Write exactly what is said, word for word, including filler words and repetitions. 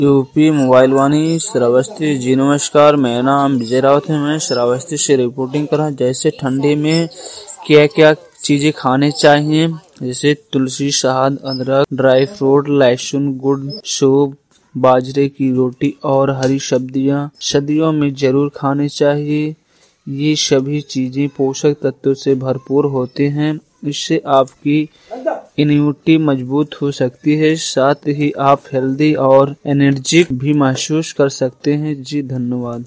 UP mobile Vani Shravasti. जी नमस्कार, मेरा नाम विजय रावत है। मैं श्रावस्ती से रिपोर्टिंग कर रहा हूँ। जैसे ठंडी में क्या क्या चीजें खाने चाहिए, जैसे तुलसी, शहद, अदरक, ड्राई फ्रूट, लहसुन, गुड़, सूप, बाजरे की रोटी और हरी सब्जियां सर्दियों में जरूर खाने चाहिए। ये सभी चीजें पोषक तत्वों से भरपूर होते हैं। इससे आपकी इम्यूनिटी मजबूत हो सकती है, साथ ही आप हेल्दी और एनर्जिक भी महसूस कर सकते हैं। जी धन्यवाद।